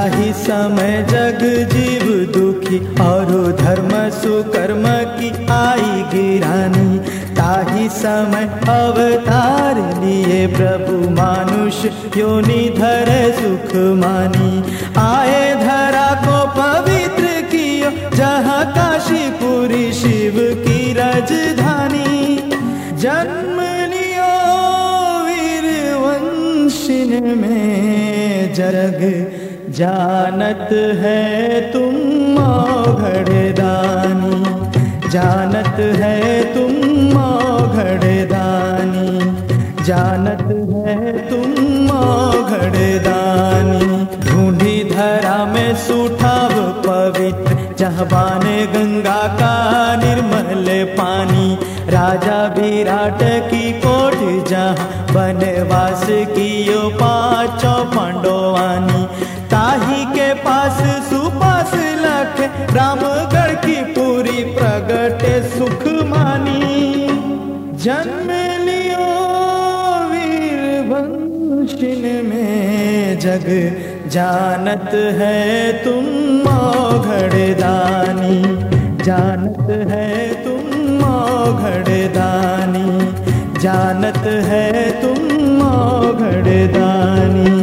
जाहि समय जग जीव दुखी और धर्म सुकर्म की आई गिरानी, ताहि समय अवतार लिए प्रभु मानुष योनि धरे सुख मानी। आए धरा को पवित्र कियो जहाँ काशीपुरी शिव की राजधानी। जन्म लियो वीर वंशिन में जग जानत है तुम औघड़दानी, जानत है तुम औघड़दानी, जानत है तुम औघड़दानी। ढूंढी धरा में सूठाव पवित्र जहाँ बाने गंगा का निर्मल पानी। राजा विराट की कोट जहाँ बनवास कियो पाँचों पांडवानी, ताही के पास सुपास लख रामगढ़ की पूरी प्रगट सुख मानी। जन्म लियो वीर वंशिन में जग जानत है तुम औघड़दानी, जानत है तुम औघड़दानी, जानत है तुम औघड़दानी।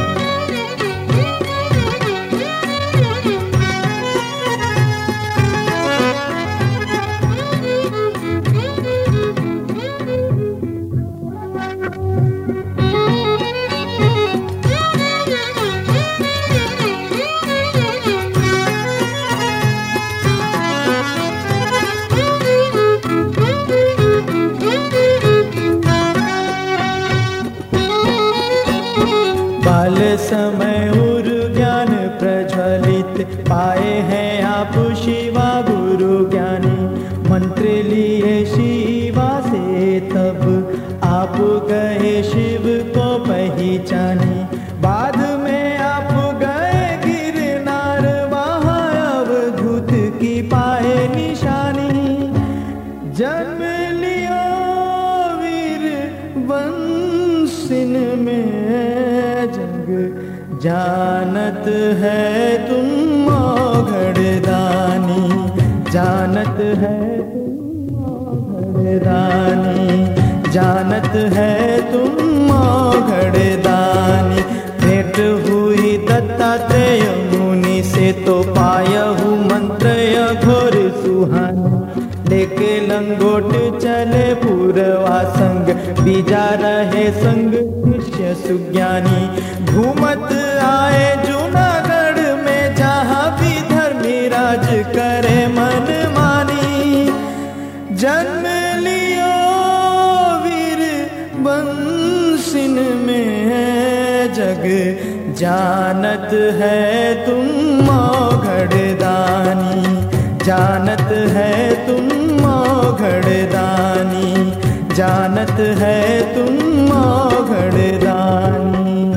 बाल समय उर ज्ञान प्रज्वलित पाए हैं आप शिवा गुरु ज्ञानी। मंत्र लिए शिवा से तब आप गए शिव को पहचानी। बाद में आप गए गिरनार वहाँ अवधूत की पाए निशानी। जन्म लियो वीर वंशिन में जग जानत है तुम औघड़दानी, जानत है तुम औघड़दानी, जानत है तुम औघड़दानी। भेंट हुई दत्तात्रेय मुनि से तो पायहु मंत्र घोर सुहानी। लेके लंगोट चले पूर्वा संग, बीजा रहे संग शिष्य सुज्ञानी। घूमत आए जूनागढ़ में जहाँ भी धर्मीराज करे मन मानी। जन्म लियो वीर वंशिन में जग जानत है तुम औघड़दानी, जानत है तुम औघड़दानी, जानत है तुम औघड़दानी।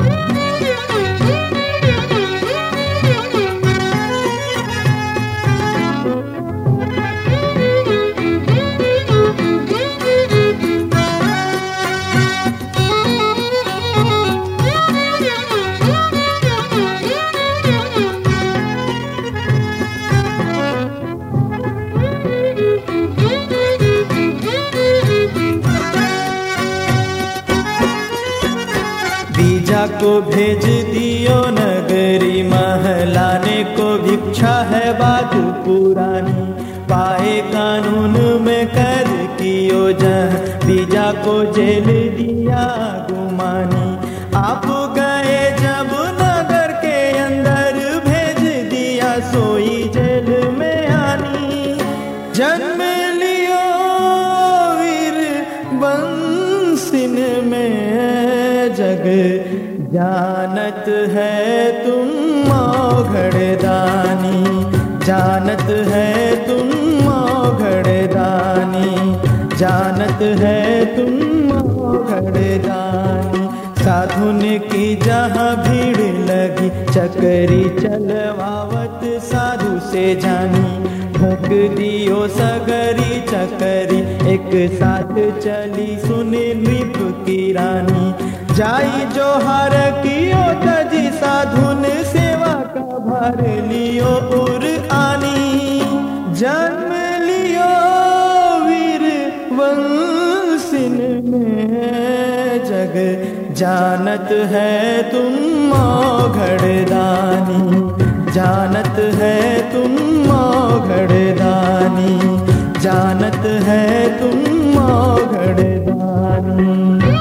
बीजा को भेज दियो नगरी, महलाने को भिक्षा है बात पुरानी। पाए कानून में कैद कियो जह, बीजा को जेल दिया गुमानी। आप गए जब नगर के अंदर, भेज दिया सोई जेल में आनी। जन्म लियो वीर वंशिन में जग जानत है तुम औघड़दानी, जानत है तुम औघड़दानी, जानत है तुम औघड़दानी। साधुन की जहाँ भीड़ लगी, चकरी चलवावत साधु से जानी। फूंक दियो सगरी चकरी, एक साथ चली सुने नृप की रानी। जाई जोहार कियो तजी साधुन सेवा धार लियो उर आनी, जन्म लियो वीर वंशिन में, जग जानत है तुम मौघड़दानी, जानत है तुम मौघड़दानी, जानत है तुम मौघड़दानी।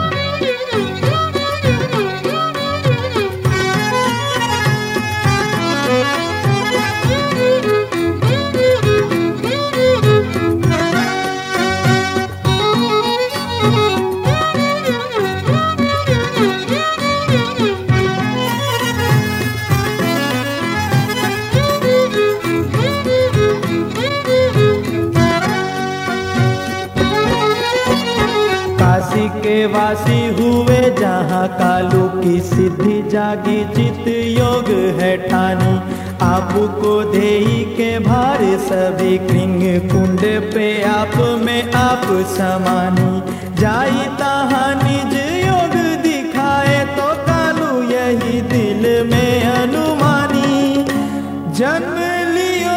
काशी के वासी हुए जहाँ कालू की सिद्धि जागी, चित योग है ठानी, आपको देई के भार सभी कृंग कुंड पे आप में आप समानी, जाई तहाँ निज योग दिखाए तो कालू यही दिल में अनुमानी, जन्म लियो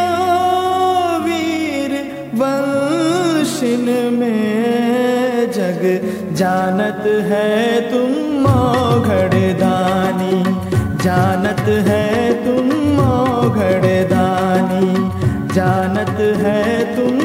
वीर वंशिन में, जग जानत है तुम मौघड़दानी, जानत है तुम मौघड़दानी, जानत है तुम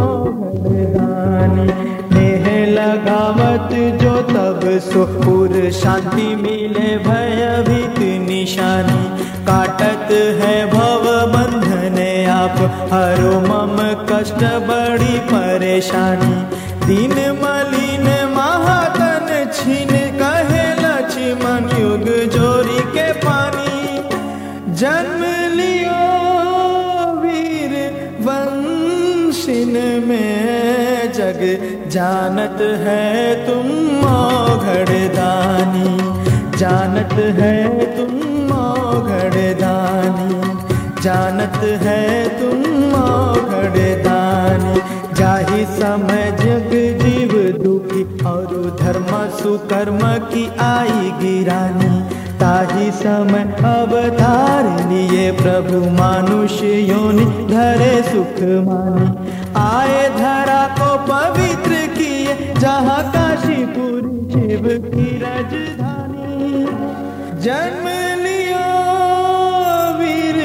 मौघड़दानी। नेह लगावत जो तब सुपुर शांति मिले भयभीत निशानी, काटत है भव बंधने आप हरो मम कष्ट बड़ी परेशानी, दीन मलिन महातन छीन कहे लक्ष्मण युग जोरी के पानी, जन्म लियो वीर वंशिन में, जग जानत है तुम मौघड़दानी, जानत है तुम मौघड़दानी, जानत है तुम मौघड़दानी। जाहि समय जग जीव दुखी और धर्म सुकर्म की आई गिरानी, ताहि समय अवतार लिए प्रभु मानुष योनि धरे सुख मानी, आए धरा को पवित्र किए जहाँ काशीपुर शिव की राजधानी, जन्म लियो वीर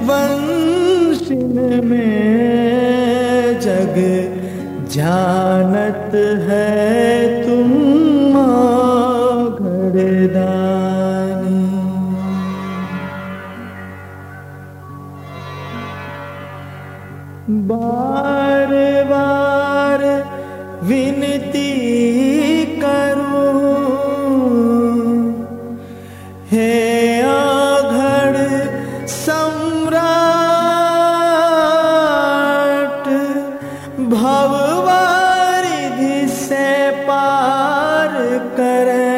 वंशिन में, जग जानत है तुम मौघड़दानी। बार बार विनती करूं हे अघड़ सम्राट, भववारिधि से पार करे,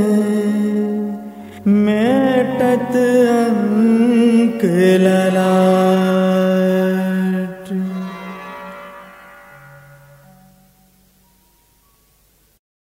मेटत अंक लला